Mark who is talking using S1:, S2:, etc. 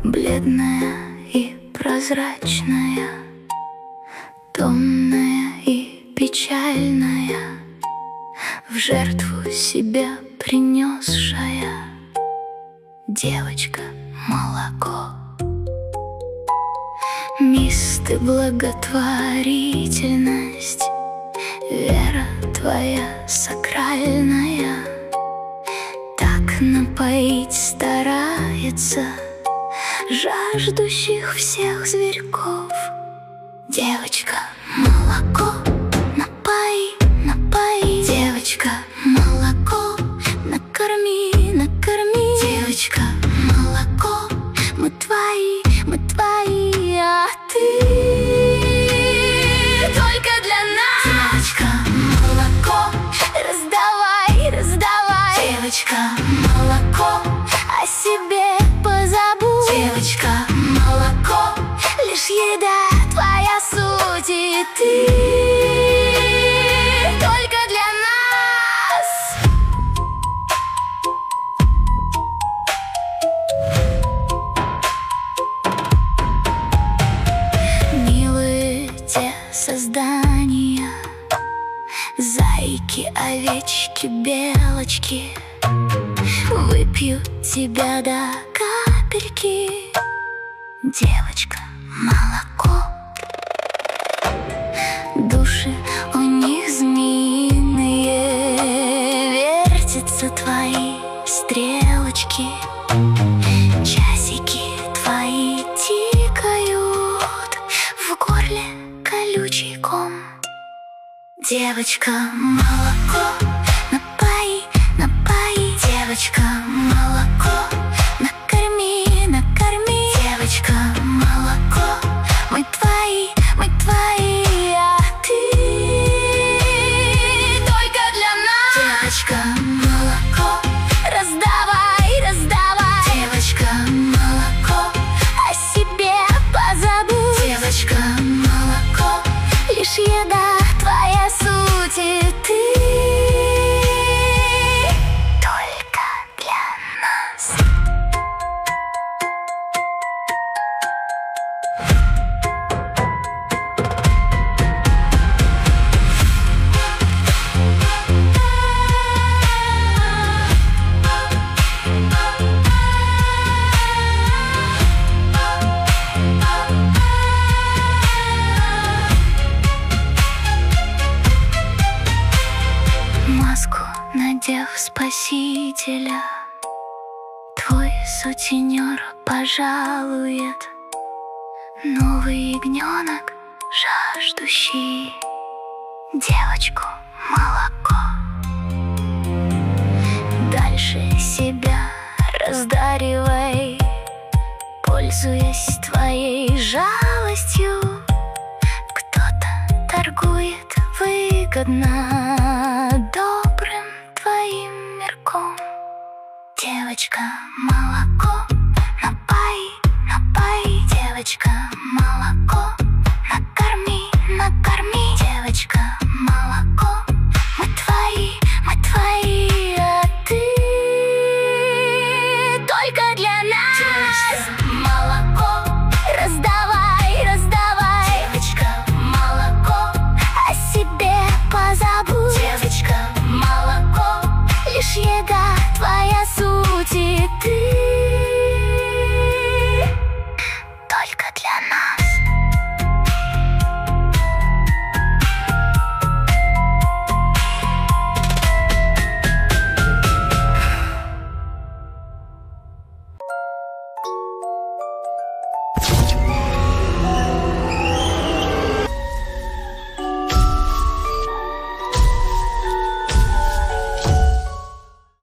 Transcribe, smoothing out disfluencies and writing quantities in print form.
S1: Бледная и прозрачная, томная и печальная, в жертву себя принесшая девочка молоко. Мисс, ты благотворительность, вера твоя сакральная, так напоить старается жаждущих всех зверьков. Девочка молоко, напои, напои. Девочка молоко, накорми, накорми. Девочка молоко, мы твои, а ты только для нас. Девочка молоко, раздавай, раздавай. Девочка молоко, о себе позабудь. Девочка молоко, лишь еда твоя суть, и ты только для нас. Милые те создания, зайки, овечки, белочки, выпьют тебя до капельки. Девочка молоко, души у них змеиные, вертятся твои стрелочки, часики твои тикают, в горле колючий ком. Девочка молоко, напои, напои. Девочка молоко, накорми, накорми. Девочка молоко, мы твои, а ты только для нас. Девочка молоко, раздавай, раздавай. Девочка молоко, о себе позабудь. Девочка молоко, лишь еда твоя суть, и ты только для нас. Маску надев спасителя, твой сутенер пожалует. Новый ягненок, жаждущий девочку молоко. Дальше себя раздаривай, пользуясь твоей жалостью. Кто-то торгует выгодно добрым твоим мирком. Девочка молоко.